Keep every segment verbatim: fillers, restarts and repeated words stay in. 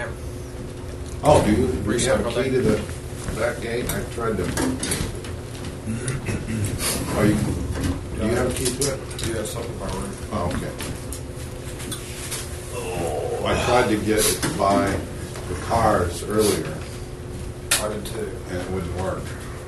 have. Oh, do you, do you have a key to the back gate? I tried to. Oh, you, do you have a key to it? Yeah, something by room. Oh, okay. Oh, I tried to get it to buy the cars earlier, I did too. and it wouldn't work.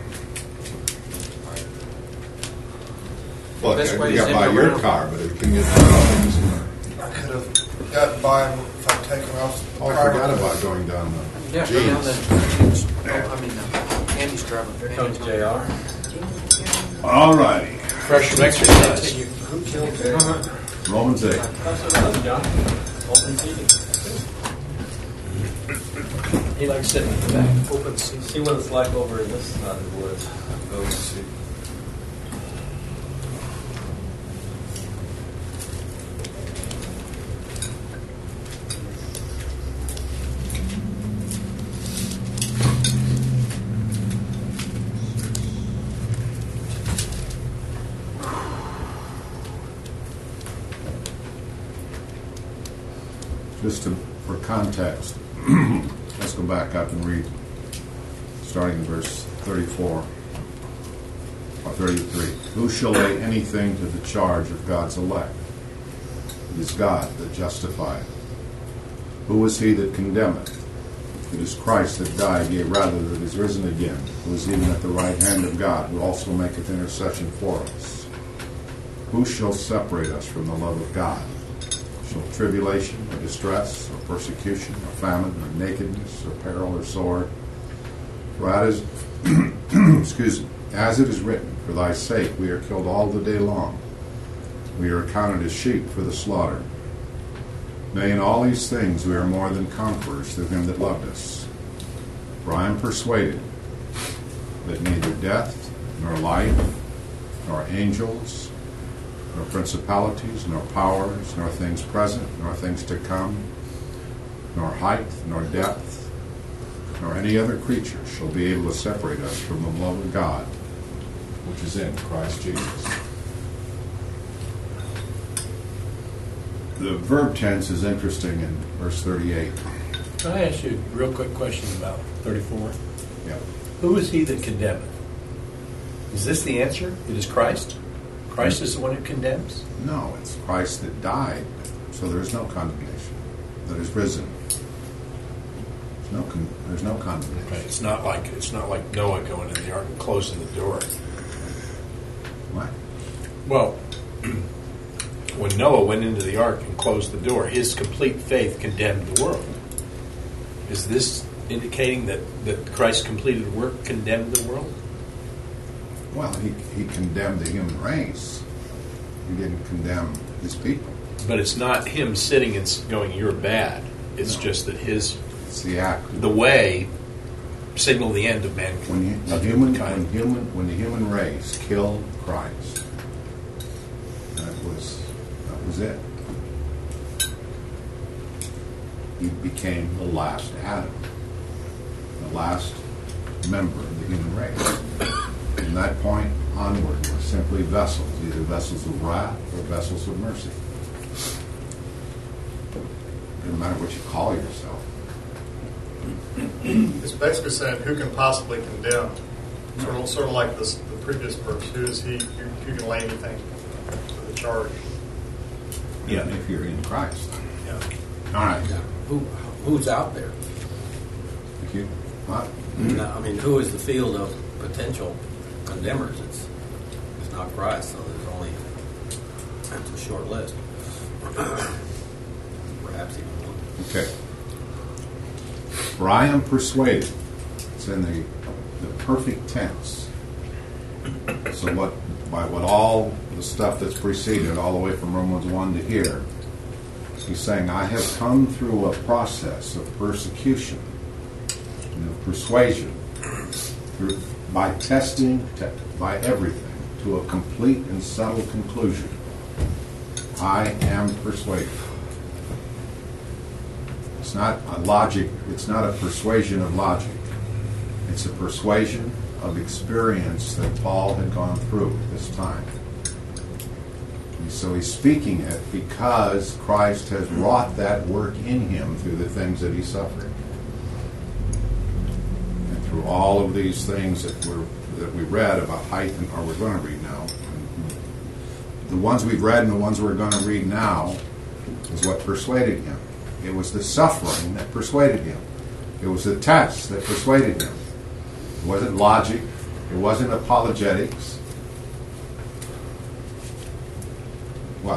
Look, Best I way we is got in by the your room. car, but it can get off. I could have gotten by him if I'd taken off. Oh, I forgot about going down the Yeah, go down jeans. the. Oh, I mean, uh, Andy's driving. Here comes J R. All righty. Fresh from exercise. Romans eight. He likes sitting in the back. Open seat. See what it's like over in this side of the woods. Open seat. Just to, for context, let's go back up and read, starting in verse thirty-four, or thirty-three. Who shall lay anything to the charge of God's elect? It is God that justifieth. Who is he that condemneth? It is Christ that died, yea, rather that is risen again, who is even at the right hand of God, who also maketh intercession for us. Who shall separate us from the love of God? Shall tribulation, or distress, or persecution, or famine, or nakedness, or peril, or sword? For as, excuse me, as it is written, for thy sake we are killed all the day long. We are accounted as sheep for the slaughter. Nay, in all these things we are more than conquerors through him that loved us. For I am persuaded that neither death, nor life, nor angels, nor principalities, nor powers, nor things present, nor things to come, nor height, nor depth, nor any other creature shall be able to separate us from the love of God, which is in Christ Jesus. The verb tense is interesting in verse thirty-eight. Can I ask you a real quick question about thirty-four? Yeah. Who is he that condemneth? Is this the answer? It is Christ? Christ is the one who condemns? No, it's Christ that died, so there is no condemnation. That is risen. There's no, con- there's no condemnation. Okay, it's not like it's not like Noah going in the ark and closing the door. What? Well, when Noah went into the ark and closed the door, his complete faith condemned the world. Is this indicating that, that Christ's completed work condemned the world? Well, he, he condemned the human race. He didn't condemn his people. But it's not him sitting and going, "You're bad." It's No. just that his It's the act. the way signaled the end of mankind. When you, the human, when human, when the human race killed Christ, that was that was it. He became the last Adam, the last member of the human race. From that point onward, we're simply vessels, either vessels of wrath or vessels of mercy. Doesn't matter what you call yourself. It's basically saying, who can possibly condemn? Sort of, sort of like this, the previous verse. Who is he who, who can lay anything to the charge? Yeah, if you're in Christ. Yeah. All right. Yeah. Who who's out there? Thank you. What? No, I mean, who is the field of potential condemners? It's it's not Christ, so there's only it's a short list. Perhaps even one. Okay. For I am persuaded. It's in the the perfect tense. So what by what all the stuff that's preceded, all the way from Romans one to here, he's saying, I have come through a process of persecution and of persuasion through, by testing te- by everything to a complete and settled conclusion. I am persuaded. It's not a logic, it's not a persuasion of logic. It's a persuasion of experience that Paul had gone through at this time. So he's speaking it because Christ has wrought that work in him through the things that he suffered. And through all of these things that we're that we read about height, and, or we're going to read now. The ones we've read and the ones we're going to read now is what persuaded him. It was the suffering that persuaded him. It was the test that persuaded him. It wasn't logic. It wasn't apologetics. What?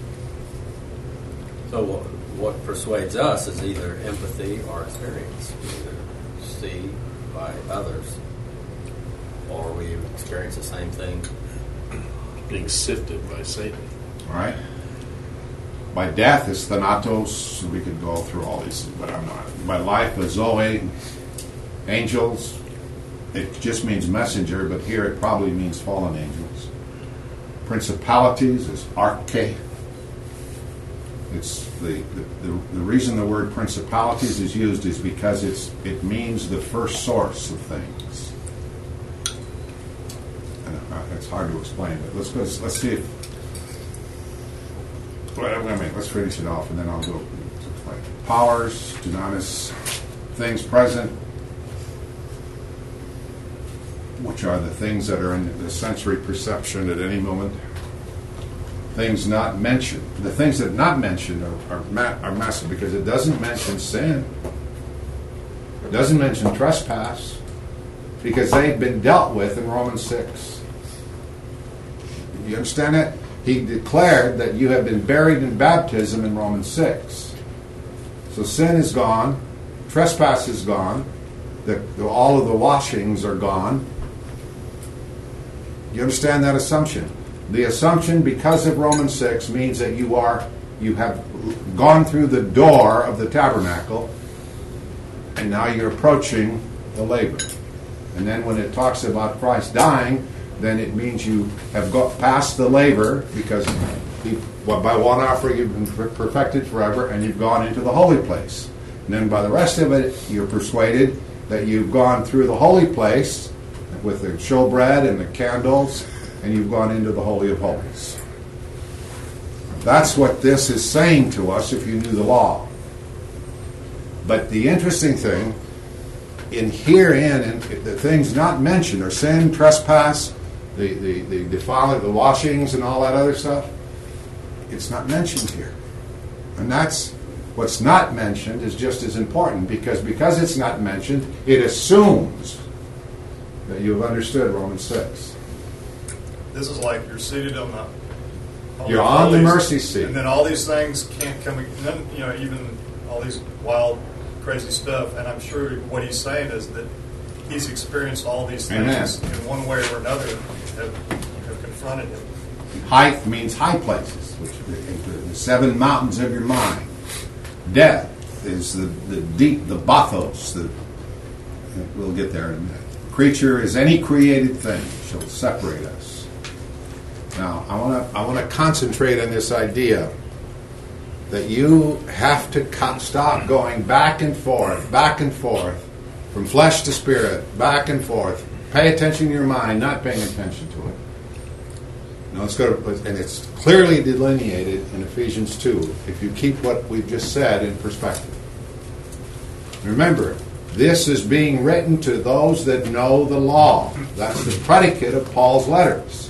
So what, what persuades us is either empathy or experience. We either see by others, or we experience the same thing. Being sifted by Satan. All right? By death is thanatos. We could go through all these, but I'm not. By life is zoe. Angels. It just means messenger, but here it probably means fallen angels. Principalities is arche. It's the, the, the, the reason the word principalities is used is because it's it means the first source of things. And uh, it's hard to explain, but let's go, let's see if. Well, wait a minute, let's finish it off, and then I'll go to explain. Powers, dunamis, things present, which are the things that are in the sensory perception at any moment. Things not mentioned. The things that are not mentioned are, are, ma- are massive because it doesn't mention sin. It doesn't mention trespass because they've been dealt with in Romans six. You understand that? He declared that you have been buried in baptism in Romans six. So sin is gone. Trespass is gone. The, the, all of the washings are gone. You understand that assumption? The assumption, because of Romans six, means that you are you have gone through the door of the tabernacle, and now you're approaching the laver. And then when it talks about Christ dying, then it means you have got past the laver, because he, well, by one offering you've been perfected forever, and you've gone into the holy place. And then by the rest of it, you're persuaded that you've gone through the holy place with the showbread and the candles, and you've gone into the Holy of Holies. That's what this is saying to us if you knew the law. But the interesting thing, in herein, and the things not mentioned are sin, trespass, the, the, the defiling, the washings, and all that other stuff. It's not mentioned here. And that's what's not mentioned is just as important, because because it's not mentioned, it assumes that you've understood Romans six. This is like you're seated on the. On You're the on the these- mercy seat. and then all these things can't come. And then you know, even all these wild, crazy stuff. And I'm sure what he's saying is that he's experienced all these things Amen. in one way or another have, have confronted him. Height means high places, which are the seven mountains of your mind. Death is the, the deep, the bathos. The, we'll get there in a minute. Creature is any created thing shall separate us. Now, I want to I want to concentrate on this idea that you have to co- stop going back and forth, back and forth, from flesh to spirit, back and forth. Pay attention to your mind, not paying attention to it. Now let's go to, and it's clearly delineated in Ephesians two, if you keep what we've just said in perspective. Remember, this is being written to those that know the law. That's the predicate of Paul's letters.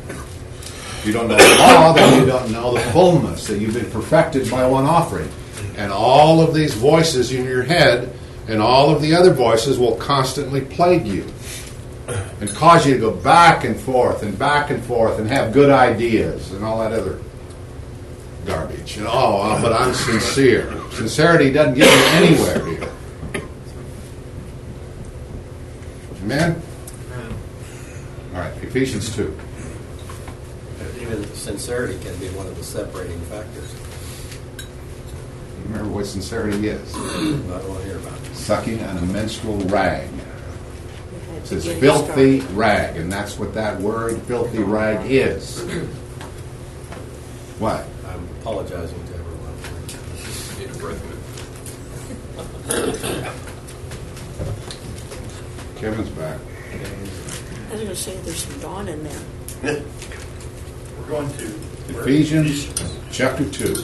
If you don't know the law, then you don't know the fullness, that you've been perfected by one offering. And all of these voices in your head and all of the other voices will constantly plague you and cause you to go back and forth and back and forth and have good ideas and all that other garbage. And oh, but I'm sincere. Sincerity doesn't get you anywhere here. Amen? All right, Ephesians two. Even sincerity can be one of the separating factors. Remember what sincerity is. I don't want to hear about it. Sucking on a menstrual rag. It says Getting filthy started. rag, and that's what that word, filthy rag, is. What? I'm apologizing to everyone. Need a breath Kevin's back. I was going to say there's some dawn in there. We're going to Ephesians chapter two.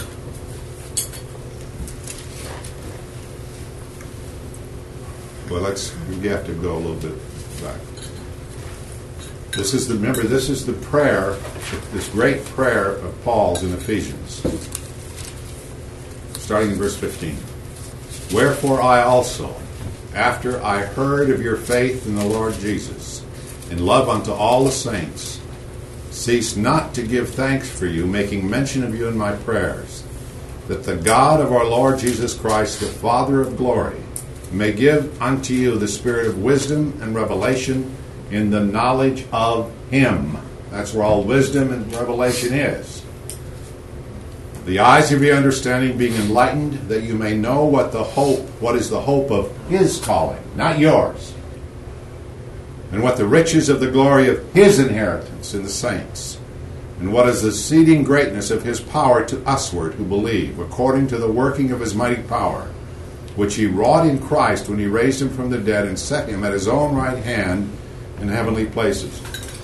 Well, let's, we have to go a little bit back. This is the, remember, this is the prayer, this great prayer of Paul's in Ephesians. Starting in verse fifteen. Wherefore I also, after I heard of your faith in the Lord Jesus, and love unto all the saints, cease not to give thanks for you, making mention of you in my prayers, that the God of our Lord Jesus Christ, the Father of glory, may give unto you the spirit of wisdom and revelation in the knowledge of Him. That's where all wisdom and revelation is. The eyes of your understanding being enlightened, that you may know what the hope, what is the hope of His calling, not yours, and what the riches of the glory of His inheritance in the saints, and what is the exceeding greatness of His power to usward who believe, according to the working of His mighty power, which He wrought in Christ when He raised Him from the dead and set Him at His own right hand in heavenly places,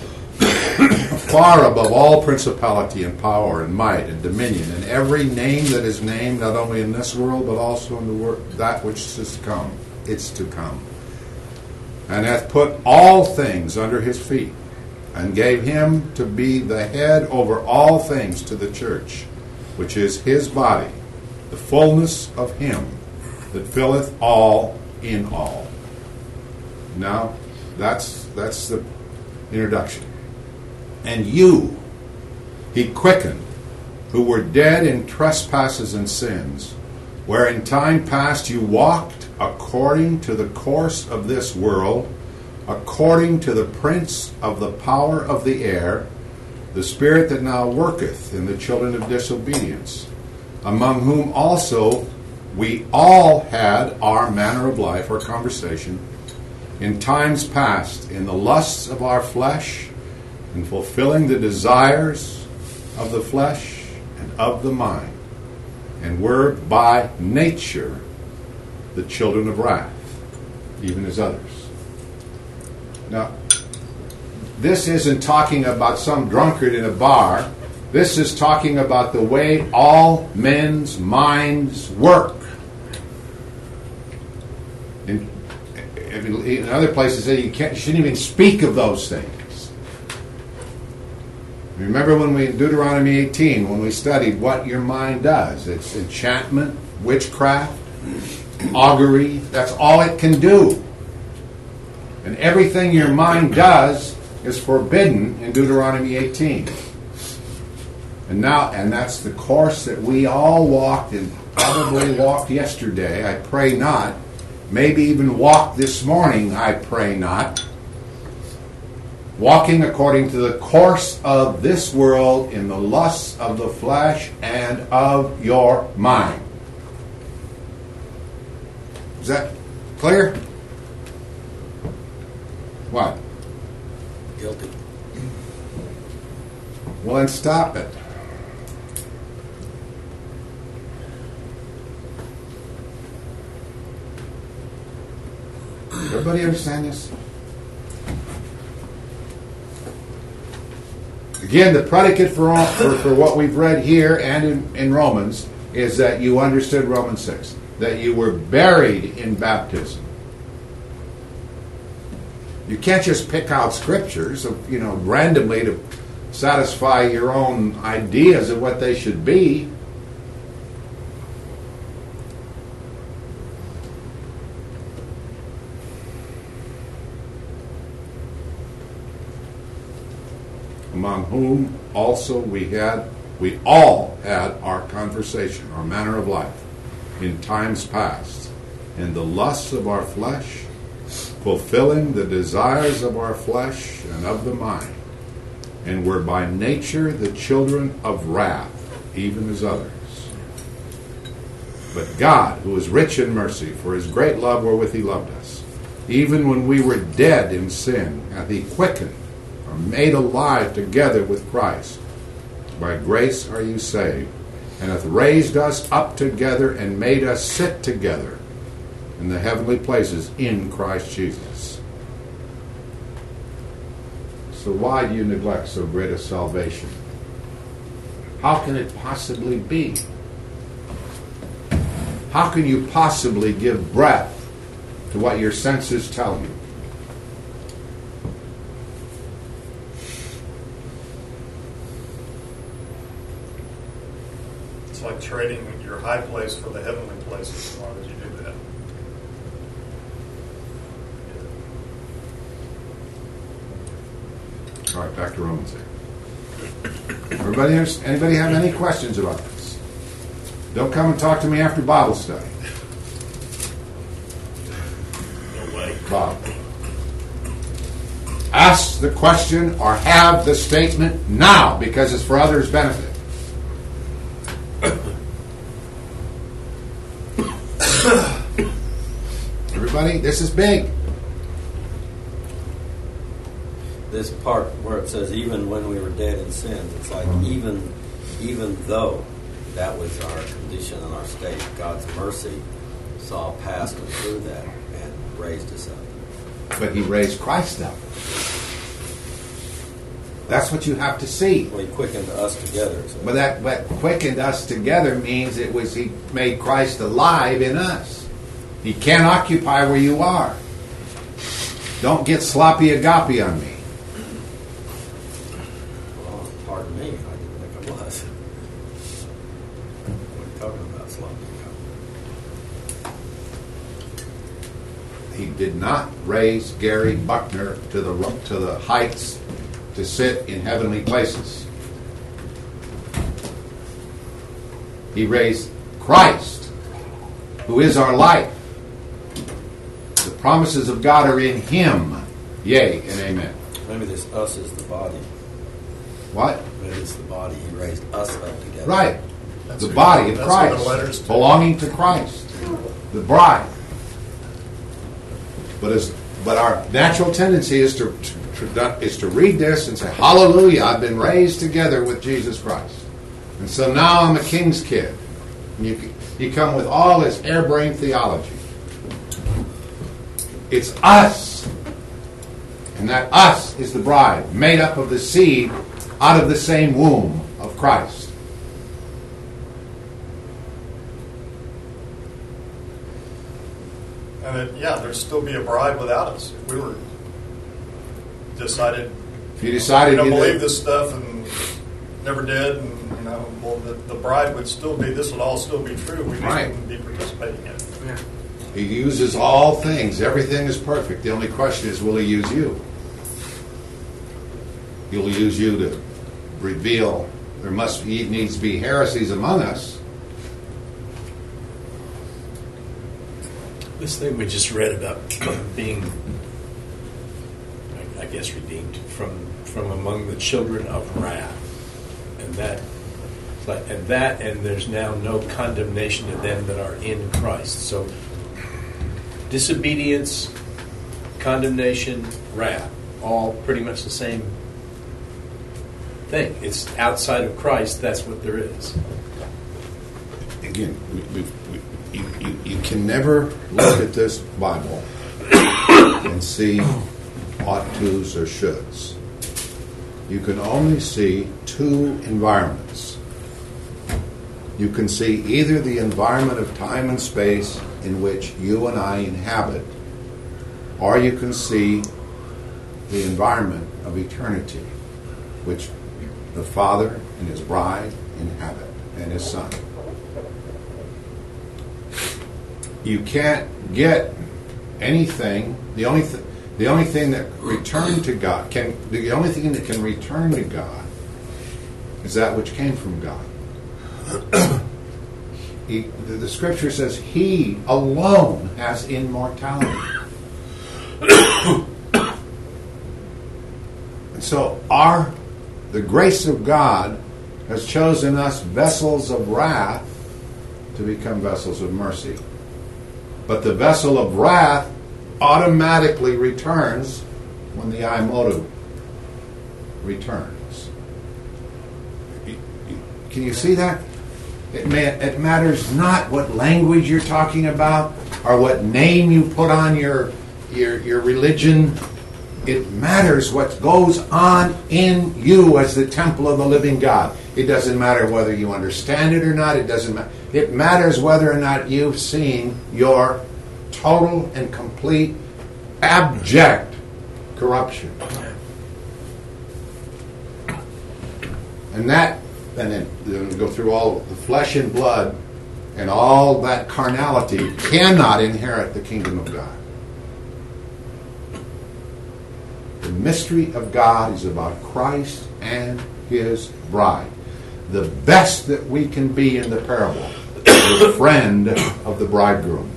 far above all principality and power and might and dominion, and every name that is named, not only in this world, but also in the wor- that which is to come. It's to come. And hath put all things under His feet, and gave Him to be the head over all things to the church, which is His body, the fullness of Him that filleth all in all. Now, that's that's the introduction. And you He quickened, who were dead in trespasses and sins, where in time past you walked according to the course of this world, according to the prince of the power of the air, the spirit that now worketh in the children of disobedience, among whom also we all had our manner of life or conversation in times past, in the lusts of our flesh, in fulfilling the desires of the flesh and of the mind, and were by nature the children of wrath, even as others. Now, this isn't talking about some drunkard in a bar. This is talking about the way all men's minds work. In, in other places, you, can't, you shouldn't even speak of those things. Remember when we, Deuteronomy eighteen, when we studied what your mind does. It's enchantment, witchcraft, augury. That's all it can do. And everything your mind does is forbidden in Deuteronomy eighteen. And now, and that's the course that we all walked, and probably walked yesterday, I pray not. Maybe even walked this morning, I pray not. Walking according to the course of this world in the lusts of the flesh and of your mind. Is that clear? What? Guilty. Well, then stop it. Everybody understand this? Again, the predicate for, all, for, for what we've read here and in, in Romans is that you understood Romans six, that you were buried in baptism. You can't just pick out scriptures, you know, randomly to satisfy your own ideas of what they should be. Among whom also we had, we all had our conversation, our manner of life, in times past, in the lusts of our flesh, fulfilling the desires of our flesh and of the mind, and were by nature the children of wrath, even as others. But God, who is rich in mercy, for His great love wherewith He loved us, even when we were dead in sin, hath He quickened, or made alive together with Christ. By grace are you saved, and hath raised us up together and made us sit together in the heavenly places in Christ Jesus. So why do you neglect so great a salvation? How can it possibly be? How can you possibly give breath to what your senses tell you? It's like trading your high place for the heavenly places as long as you do that. All right, back to Romans eight. Everybody, anybody have any questions about this? Don't come and talk to me after Bible study. No way. Bob. Ask the question or have the statement now because it's for others' benefit. Everybody, this is big. This part where it says, even when we were dead in sins, it's like, even even though that was our condition and our state, God's mercy saw past and through that and raised us up. But he raised Christ up. That's what you have to see. Well, he quickened us together. So. But that but quickened us together means it was he made Christ alive in us. He can't occupy where you are. Don't get sloppy agape on me. Well, pardon me, I didn't think I was. What are you talking about, sloppy agape? He did not raise Gary Buckner to the to the heights to sit in heavenly places. He raised Christ, who is our life. The promises of God are in him. Yea and amen. Maybe this us is the body. What? Maybe it's the body. He raised us up together. Right. That's The what- body of that's what the Christ, letters do. belonging to Christ, the bride. But as but our natural tendency is to, to is to read this and say, "Hallelujah! I've been raised together with Jesus Christ, and so now I'm a king's kid." And you you come with all this airbrained theology. It's us, and that us is the bride, made up of the seed out of the same womb of Christ. And that, yeah, there'd still be a bride without us if we were decided. If you decided we don't you believe did- this stuff and never did, and you know, well, the, the bride would still be. This would all still be true. We just Right. wouldn't be participating in it. He uses all things. Everything is perfect. The only question is, will he use you? He'll use you to reveal. There must be, needs to be heresies among us. This thing we just read about being, I guess, redeemed from from among the children of wrath, and that, like, and that, and there's now no condemnation to them that are in Christ. So, disobedience, condemnation, wrath, all pretty much the same thing. It's outside of Christ. That's what there is. Again, we, we, we, you, you, you can never look at this Bible and see ought tos or shoulds. You can only see two environments. You can see either the environment of time and space in which you and I inhabit, or you can see the environment of eternity, which the Father and His bride inhabit, and His Son. You can't get anything. The only th- the only thing that return to God can the only thing that can return to God is that which came from God. He, the, the Scripture says He alone has immortality. And so our the grace of God has chosen us vessels of wrath to become vessels of mercy. But the vessel of wrath automatically returns when the I motive returns. Can you see that? It, may, it matters not what language you're talking about or what name you put on your, your, your religion. It matters what goes on in you as the temple of the living God. It doesn't matter whether you understand it or not. It doesn't matter. It matters whether or not you've seen your total and complete, abject corruption. And that, and then, then go through all the flesh and blood and all that carnality cannot inherit the kingdom of God. The mystery of God is about Christ and His bride. The best that we can be in the parable is the friend of the bridegroom.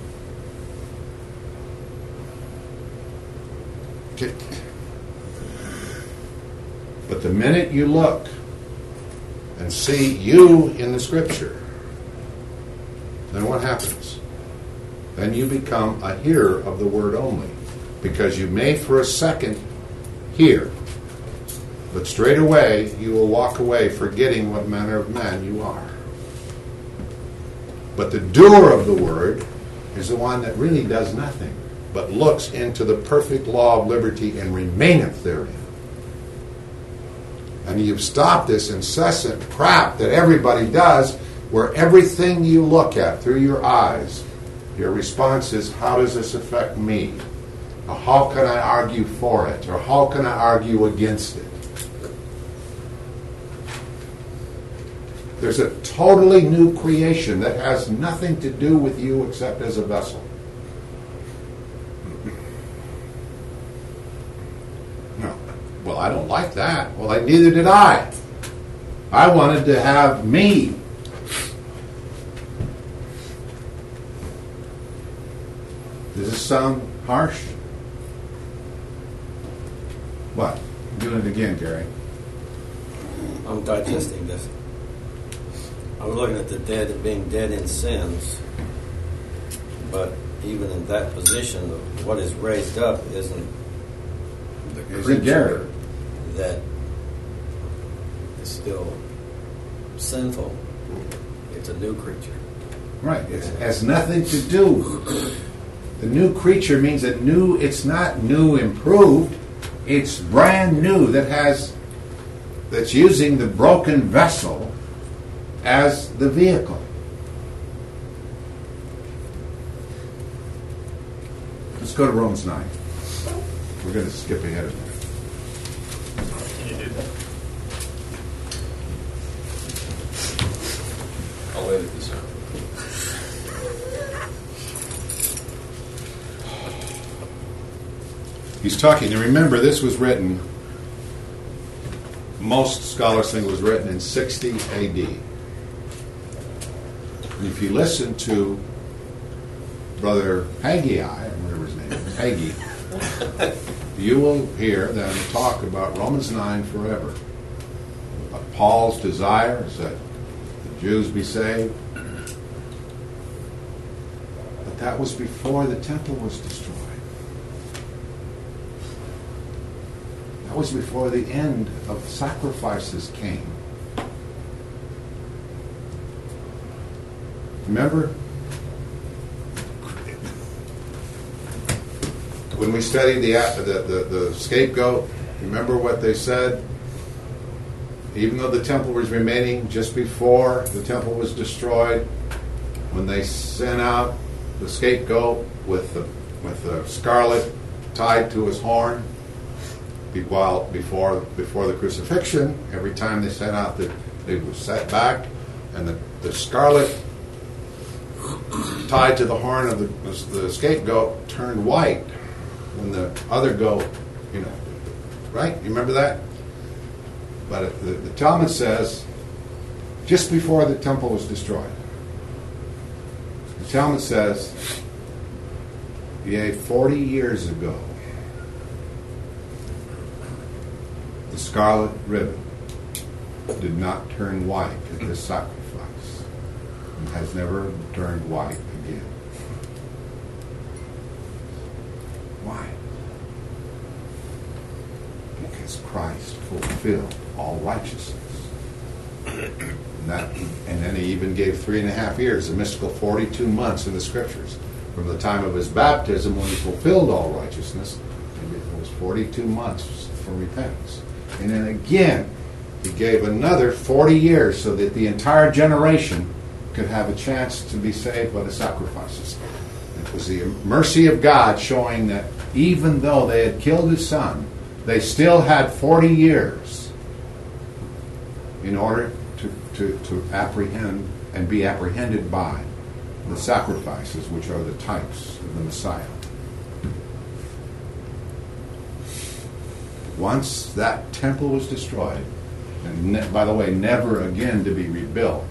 But the minute you look and see you in the Scripture, then what happens? Then you become a hearer of the word only, because you may for a second hear, but straight away you will walk away forgetting what manner of man you are. But the doer of the word is the one that really does nothing, but looks into the perfect law of liberty and remaineth therein. And you've stopped this incessant crap that everybody does, where everything you look at through your eyes, your response is, how does this affect me? Or how can I argue for it? Or how can I argue against it? There's a totally new creation that has nothing to do with you except as a vessel. No. Well, I don't like that. Well, I, neither did I. I wanted to have me. Does this sound harsh? What? I'm doing it again, Gary. I'm digesting this. I'm looking at the dead being dead in sins, but even in that position, what is raised up isn't the creature that is still sinful. It's a new creature. Right. It has nothing to do. The new creature means that new, it's not new improved. It's brand new that has, that's using the broken vessel as the vehicle. Let's go to Romans nine. We're going to skip ahead of that. Can you do that? I'll edit this out. He's talking, and remember, this was written, most scholars think it was written in sixty A D. And if you listen to Brother Haggai, or whatever his name is, Haggai, you will hear them talk about Romans nine forever. But Paul's desire is that the Jews be saved. But that was before the temple was destroyed. That was before the end of sacrifices came. Remember? When we studied the, the, the, the scapegoat, remember what they said? Even though the temple was remaining just before the temple was destroyed, when they sent out the scapegoat with the, with the scarlet tied to his horn, while before before the crucifixion, every time they sent out that they were set back, and the, the scarlet tied to the horn of the, the scapegoat turned white when the other goat, you know, right? You remember that? But it, the, the Talmud says, just before the temple was destroyed, the Talmud says, yea, forty years ago, the scarlet ribbon did not turn white at this sacrifice and has never turned white again. Why? Because Christ fulfilled all righteousness. And, that, and then he even gave three and a half years, a mystical forty-two months in the Scriptures. From the time of his baptism when he fulfilled all righteousness, it was forty-two months for repentance. And then again, He gave another forty years so that the entire generation could have a chance to be saved by the sacrifices. It was the mercy of God showing that even though they had killed his son, they still had forty years in order to, to, to apprehend and be apprehended by the sacrifices, which are the types of the Messiah. Once that temple was destroyed, and ne- by the way, never again to be rebuilt,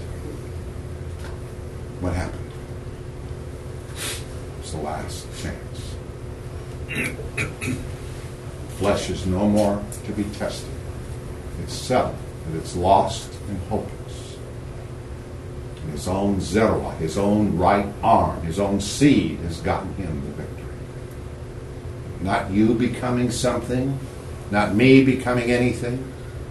what happened? It's the last chance. Flesh is no more to be tested. It's settled that it's lost and hopeless. And his own Zerah, his own right arm, his own seed has gotten him the victory. Not you becoming something, not me becoming anything,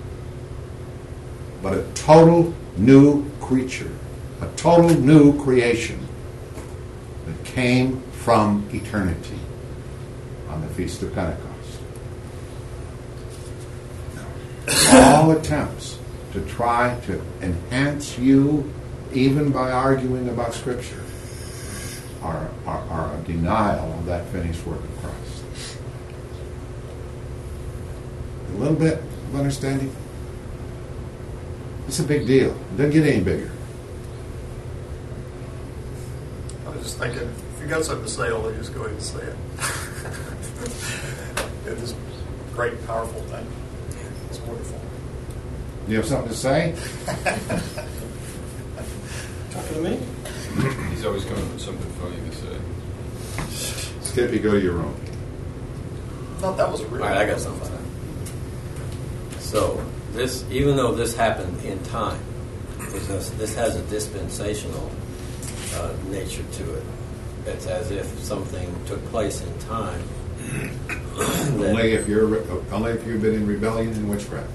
but a total new creature, a total new creation that came from eternity on the Feast of Pentecost. All attempts to try to enhance you, even by arguing about Scripture, are, are, are a denial of that finished work of Christ. A little bit of understanding? It's a big deal. It doesn't get any bigger. I was just thinking, if you got something to say, I'll just go ahead and say it. It is a great, powerful thing. It's wonderful. You have something to say? Talking to me? He's always coming with something funny to say. Skippy, go to your room. I thought that was a real. All right, I got something. So this, even though this happened in time, this, this has a dispensational uh, nature to it. It's as if something took place in time. Only if you're only if you've been in rebellion and witchcraft.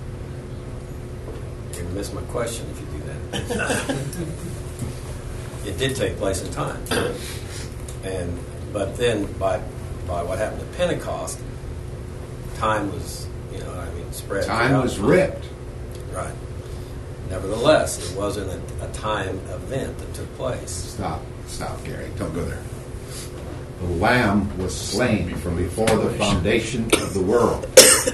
You're going to miss my question if you do that. It did take place in time, and but then by by what happened at Pentecost, time was, you know, I mean, spread. Time was ripped. Right. Nevertheless, it wasn't a, a time event that took place. Stop, stop, Gary. Don't go there. The Lamb was slain from before the foundation of the world.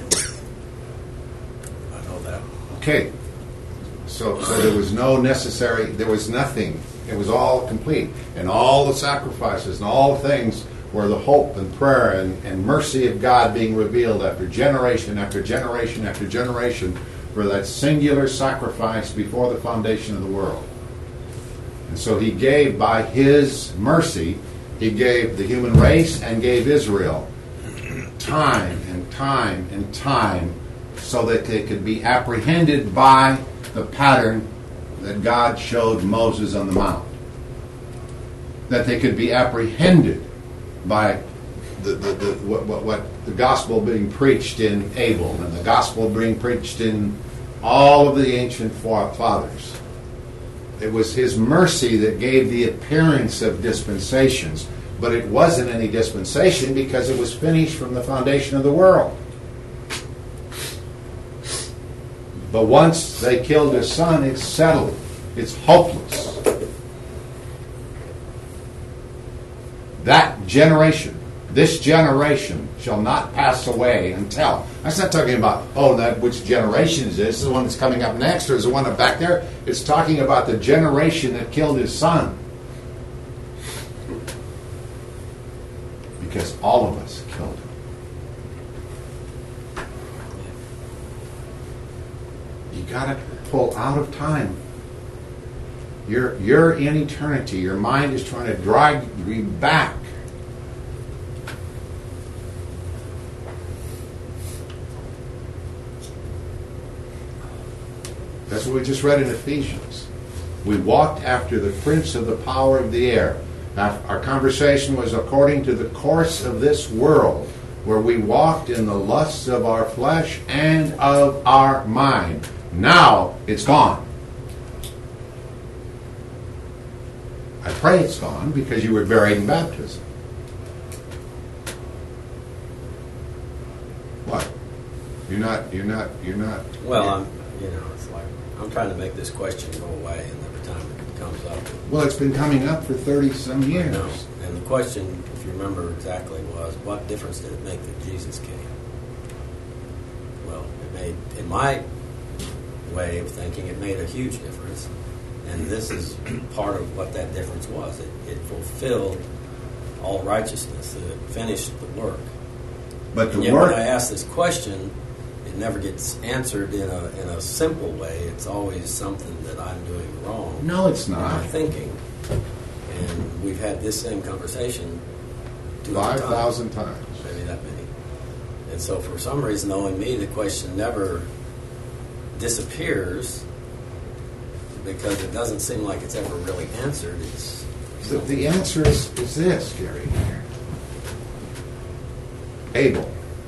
I know that. Okay. So, so there was no necessary, there was nothing. It was all complete. And all the sacrifices and all the things were the hope and prayer and, and mercy of God being revealed after generation after generation after generation for that singular sacrifice before the foundation of the world. And so he gave by his mercy, he gave the human race and gave Israel time and time and time so that they could be apprehended by the pattern that God showed Moses on the mount. That they could be apprehended by the, the, the, what, what, what the gospel being preached in Abel and the gospel being preached in all of the ancient fathers. It was his mercy that gave the appearance of dispensations, but it wasn't any dispensation because it was finished from the foundation of the world. But once they killed his son, it's settled. It's hopeless. That generation, this generation, shall not pass away until. That's not talking about, oh, that which generation is this? Is the one that's coming up next, or is the one up back there? It's talking about the generation that killed his son. Because all of us killed him. You got to pull out of time. You're, you're in eternity. Your mind is trying to drag you back. That's what we just read in Ephesians. We walked after the prince of the power of the air. Now, our conversation was according to the course of this world, where we walked in the lusts of our flesh and of our mind. Now it's gone. I pray it's gone because you were buried in baptism. What? You're not. You're not. You're not. Well, I'm, You know, it's like I'm trying to make this question go away, and every time it comes up, Well, it's been coming up for thirty-some I years. know. And the question, if you remember exactly, was what difference did it make that Jesus came? Well, it made, in my way of thinking, it made a huge difference. And this is part of what that difference was. It, it fulfilled all righteousness. It finished the work. But the And yet work, when I ask this question, it never gets answered in a in a simple way. It's always something that I'm doing wrong. no, it's in my not. thinking. And we've had this same conversation two Five other times. thousand times. Maybe that many. And so for some reason, knowing me, the question never disappears because it doesn't seem like it's ever really answered. It's The, the answer is, is this, Gary. Abel.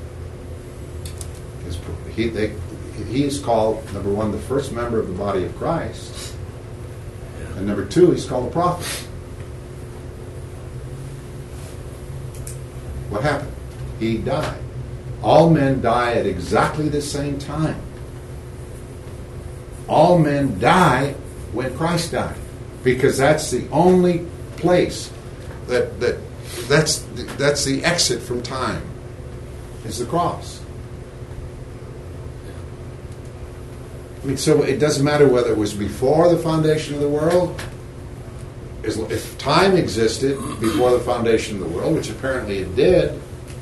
Is, he, they, he is called, number one, the first member of the body of Christ. yeah. And number two, he's called a prophet. What happened? He died. All men die at exactly the same time. All men die when Christ died, because that's the only place that that that's the, that's the exit from time. Is the cross. I mean, so it doesn't matter whether it was before the foundation of the world. As, if time existed before the foundation of the world, which apparently it did,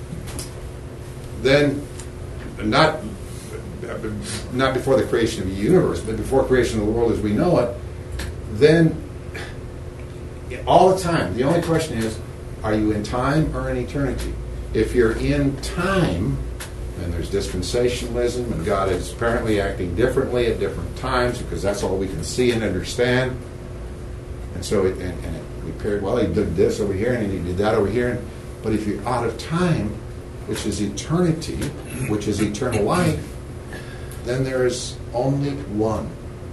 then not not before the creation of the universe, but before creation of the world as we know it, then all the time, the only question is, are you in time or in eternity? If you're in time, then there's dispensationalism, and God is apparently acting differently at different times because that's all we can see and understand. And so, it, and, and it, we paired, well, he did this over here and he did that over here. And, but if you're out of time, which is eternity, which is eternal life, then there is only one.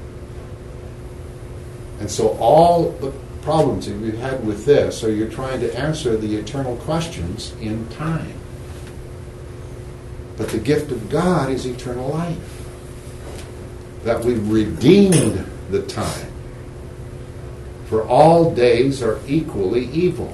And so all the problems that we've had with this are you're trying to answer the eternal questions in time. But the gift of God is eternal life. That we redeemed the time. For all days are equally evil.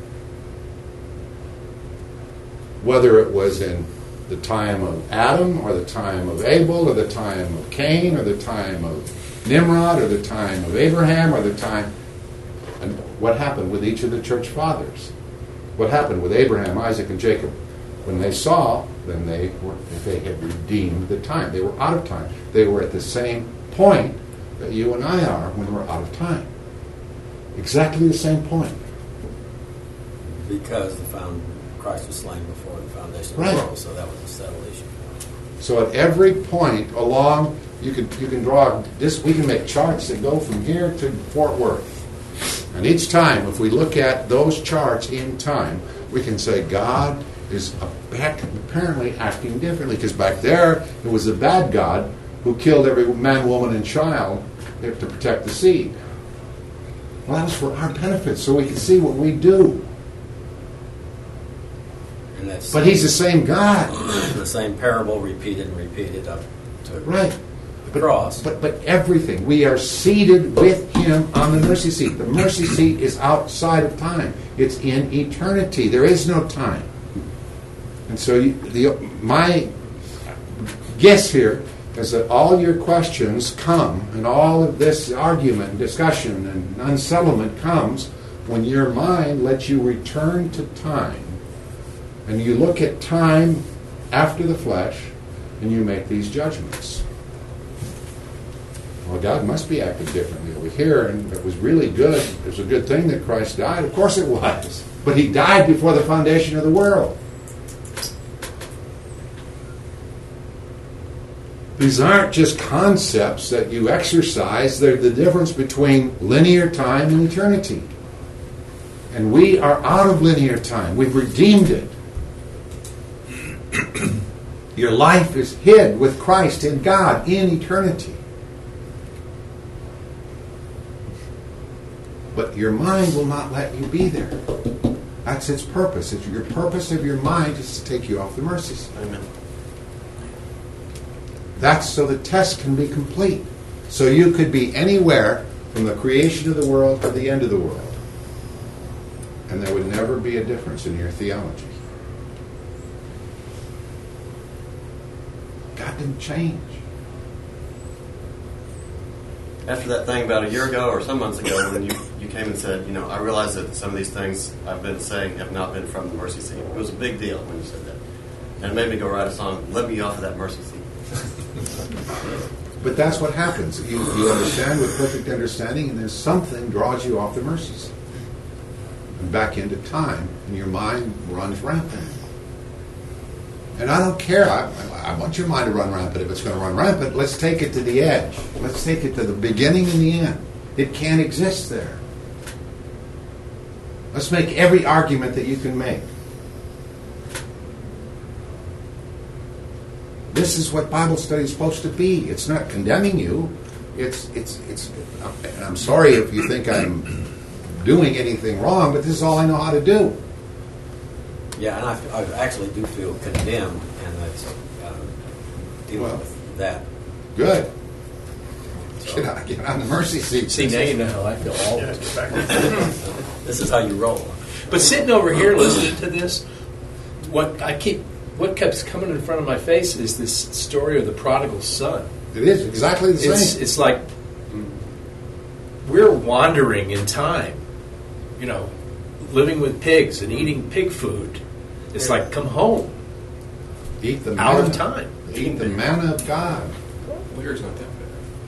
Whether it was in the time of Adam, or the time of Abel, or the time of Cain, or the time of Nimrod, or the time of Abraham, or the time... And what happened with each of the church fathers? What happened with Abraham, Isaac, and Jacob? When they saw, then they were they had redeemed the time. They were out of time. They were at the same point that you and I are when we're out of time. Exactly the same point. Because the found Christ was slain before the foundation of Right. the world, so that was a settled issue. So at every point along, you can you can draw this. We can make charts that go from here to Fort Worth, and each time, if we look at those charts in time, we can say God is apparently acting differently. Because back there, it was a bad God who killed every man, woman, and child to protect the seed. Well, that was for our benefit, so we can see what we do. And that's But He's the same God. the same parable repeated and repeated up to Right. the cross. But but everything. We are seated with Him on the mercy seat. The mercy seat is outside of time. It's in eternity. There is no time. And so you, the my guess here is that all your questions come, and all of this argument and discussion and unsettlement comes when your mind lets you return to time. And you look at time after the flesh, and you make these judgments. Well, God must be acting differently over here, and it was really good. It was a good thing that Christ died. Of course it was. But He died before the foundation of the world. These aren't just concepts that you exercise. They're the difference between linear time and eternity. And we are out of linear time. We've redeemed it. Your life is hid with Christ in God in eternity. But your mind will not let you be there. That's its purpose. It's your purpose of your mind is to take you off the mercy seat. Amen. That's so the test can be complete. So you could be anywhere from the creation of the world to the end of the world. And there would never be a difference in your theology. God didn't change. After that thing about a year ago or some months ago when you, you came and said, you know, I realize that some of these things I've been saying have not been from the mercy seat. It was a big deal when you said that. And it made me go write a song, Let Me Off of That Mercy Seat. But that's what happens. You, you understand with perfect understanding, and then something draws you off the mercy seat and back into time, and your mind runs rampant. And I don't care. I, I want your mind to run rampant if it's going to run rampant. Let's take it to the edge. Let's take it to the beginning and the end. It can't exist there. Let's make every argument that you can make. This is what Bible study is supposed to be. It's not condemning you. It's it's it's. And I'm sorry if you think I'm doing anything wrong, but this is all I know how to do. Yeah, and I, I actually do feel condemned, and that's uh, dealing Well, with that. Good. Get on, get on the mercy seat. See, now you know how I feel Yeah, always. get back. This is how you roll. But sitting over here listening to this, what I keep, what keeps coming in front of my face is this story of the prodigal son. It is exactly the It's same. it's like we're wandering in time, you know, living with pigs and eating pig food. It's like come home, Eat the out manna. of time. Eat the manna of God. Weir's not that bad.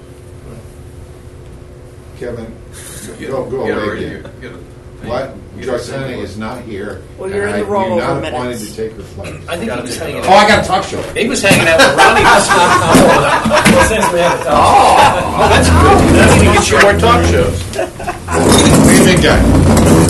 Kevin, You go, go you gotta away read- again. you gotta- What? you gotta Joyceanna sing is not here. Well, you're and in the I- rollover You're not minutes. wanting to take her place. I think he was hanging Oh, out. I got a talk show. He was hanging out with Ronnie this week. Since we have a Oh, that's good. Now you can get you more talk shows. What do you think, guy?